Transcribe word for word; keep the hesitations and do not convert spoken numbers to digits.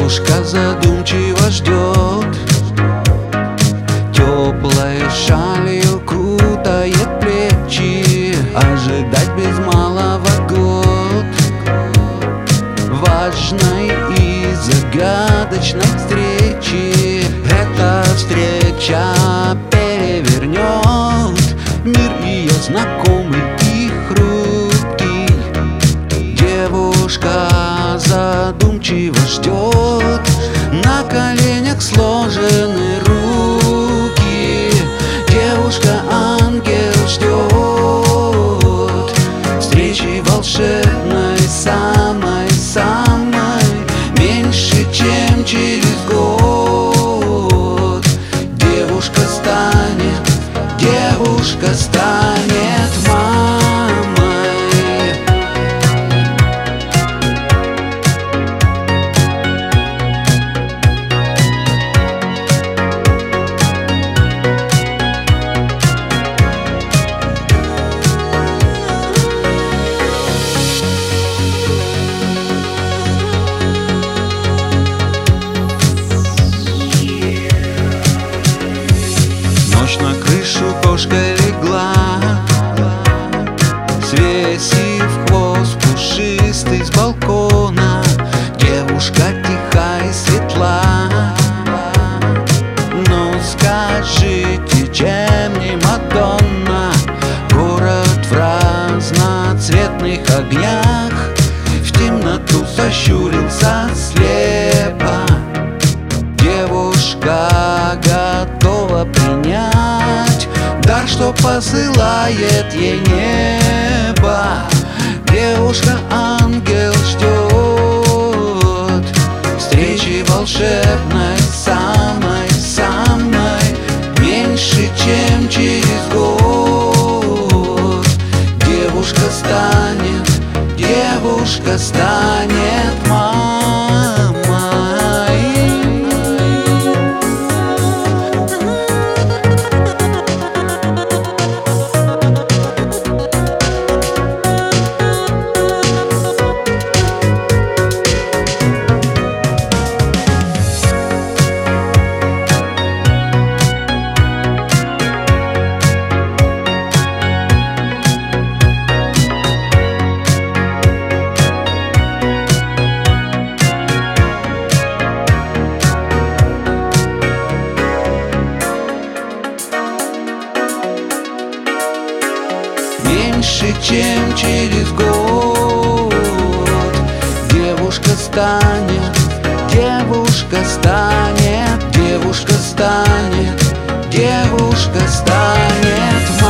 Девушка задумчиво ждет, теплой шалью кутает плечи. Ожидать без малого год важной и загадочной встречи. Эта встреча перевернет мир ее знакомый и хрупкий. Девушка задумчиво ждет, на коленях сложены руки. Девушка-ангел ждет встречи волшебной, самой-самой, меньше чем через год. Девушка станет, девушка станет мамой. На крышу кошка легла, свесив хвост пушистый с балкона. Девушка тиха и светла. Ну скажите, чем не Мадонна? Город в разноцветных огнях, в темноту сощурился слепо. Девушка готова принять дар, что посылает ей небо. Девушка-ангел ждет встречи волшебной, самой-самой, меньше чем через год. Девушка станет, девушка станет мамой. Меньше чем через год. Девушка станет, девушка станет, девушка станет, девушка станет мамой.